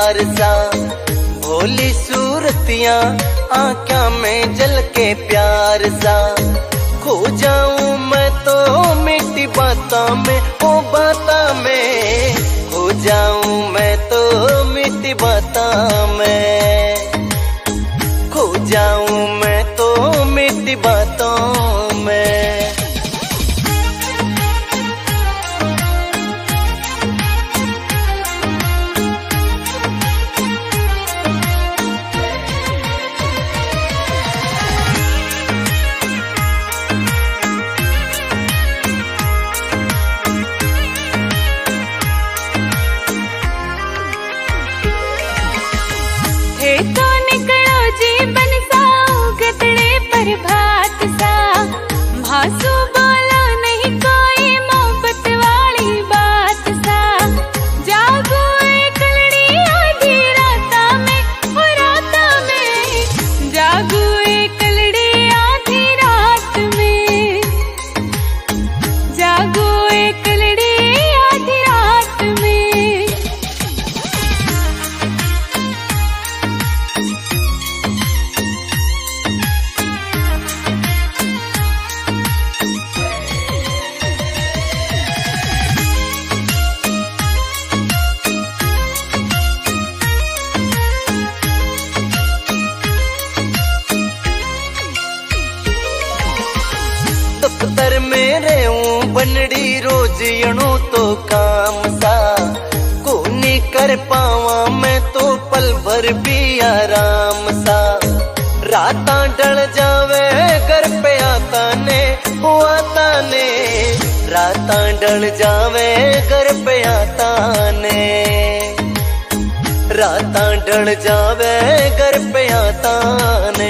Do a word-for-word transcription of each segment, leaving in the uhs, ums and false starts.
प्यार सा, भोली सूरतियां आँखों में जल के प्यार सा। खो जाऊं मैं तो मीठी बातों में, ओ बातों में खो जाऊं मैं तो मीठी बातों में, खो जाऊं मैं तो मीठी बातों में। तो निकलो जीवन सा गतड़े पर भात सा, भासु बोलो नहीं कोई मोहब्बत वाली बात सा। जागो एक लड़ी आधी राता में, ओ राता में जागो एक लड़ी आधी रात में, जागो एक लड़ी आधी रात में। दफ्तर में रहूं बनड़ी रोज यणु तो काम सा, कोनी कर पावा मैं तो पल भर भी आराम सा। रातां ढल जावे घर पे आता ने, हो आता ने रातां ढल जावे घर पे आता ने, रातां ढल जावे घर पे आता ने।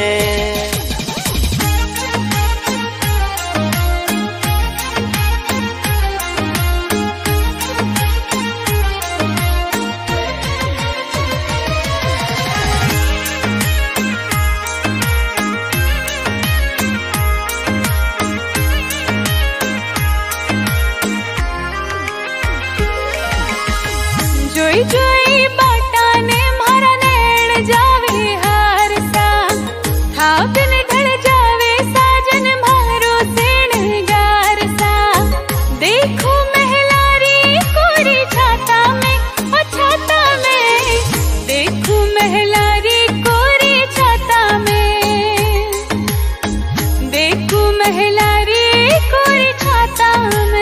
जोई जोई बाटा ने मारा नैण जावे हार सा, था बिन ढल जावे साजन मारो सेणगार सा। देखो महलारी कोरी छाता में, ओ छाता में देखो महलारी कोरी छाता में, देखो महलारी कोरी छाता में।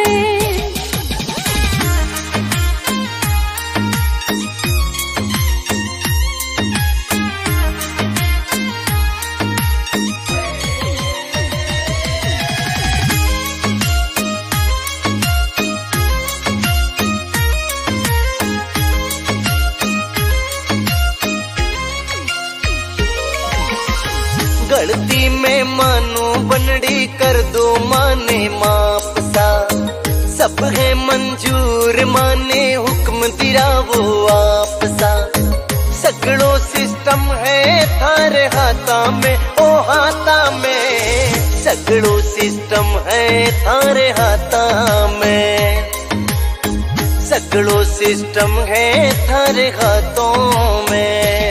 गलती में मानो बनड़ी कर दो माने माप सा, सब है मंजूर माने हुक्म दिरा वो आप सा। सगड़ो सिस्टम है थारे हाथा में, ओ हाथा में सगड़ो सिस्टम है थारे हाथा में, सगड़ो सिस्टम है थारे हाथों में।